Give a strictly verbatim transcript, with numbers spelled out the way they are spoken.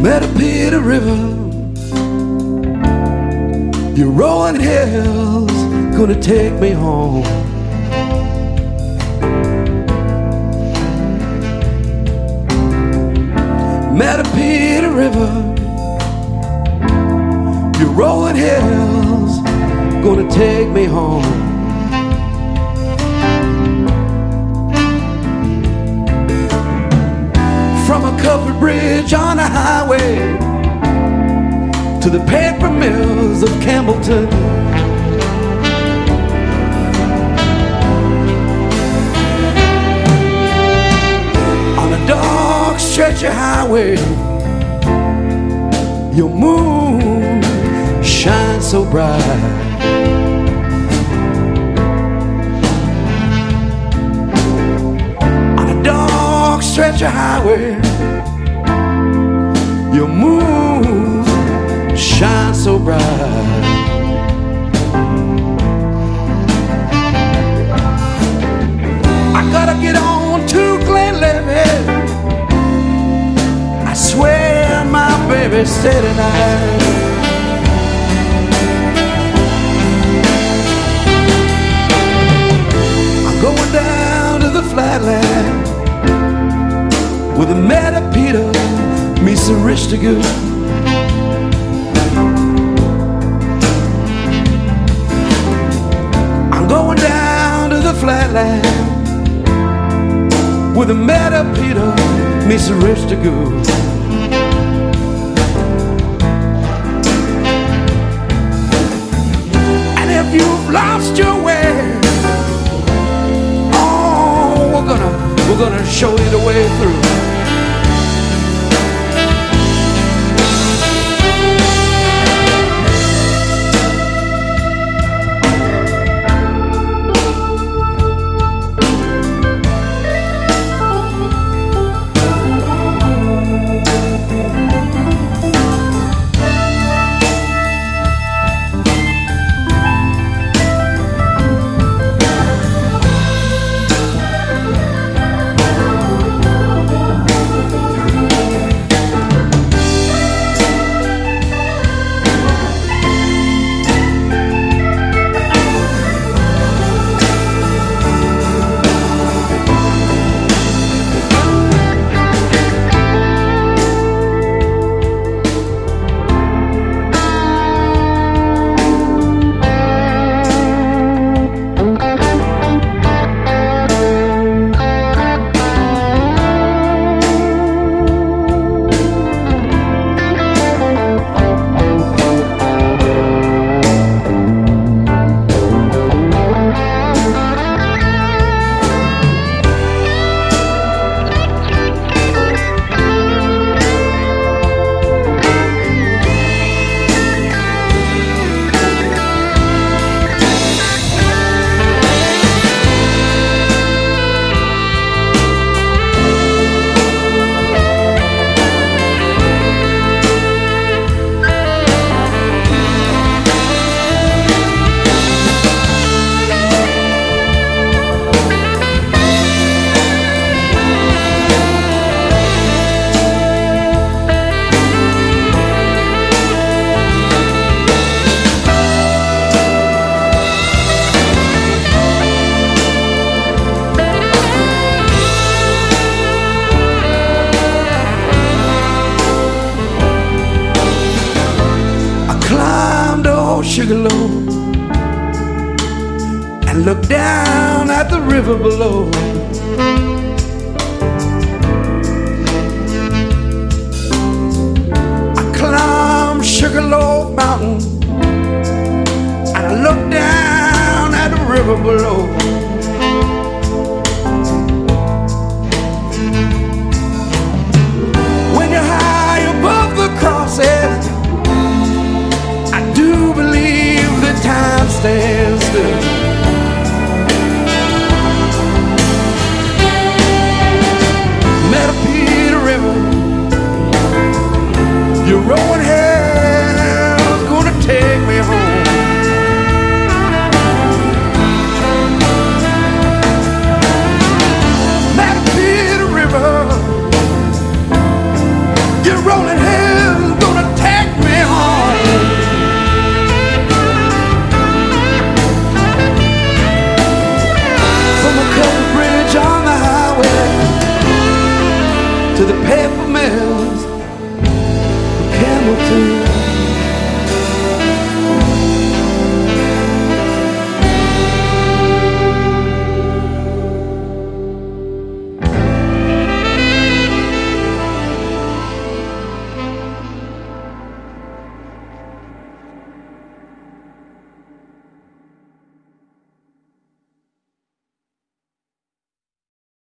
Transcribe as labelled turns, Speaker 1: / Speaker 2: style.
Speaker 1: Meadowpeter River, your rolling hills gonna take me home. Meadowpeter River, your rolling hills gonna take me home. From a covered bridge on a highway to the paper mills of Campbellton, on a dark stretch of highway, your moon shines so bright. On a dark stretch of highway, your moon shines so bright. I gotta get on to Glen Levy. I swear my baby said tonight. I'm going down to the flatland with a Meadowpeter meets a Richtigu. I'm going down to the flatland with a Meadowpeter meets a Richtigu. And if you've lost your way, oh, we're gonna we're gonna show you the way through. Sugarloaf and look down at the river below. I climb Sugarloaf Mountain and I look down at the river below. When you're high above the crosses, time stands still. to the paper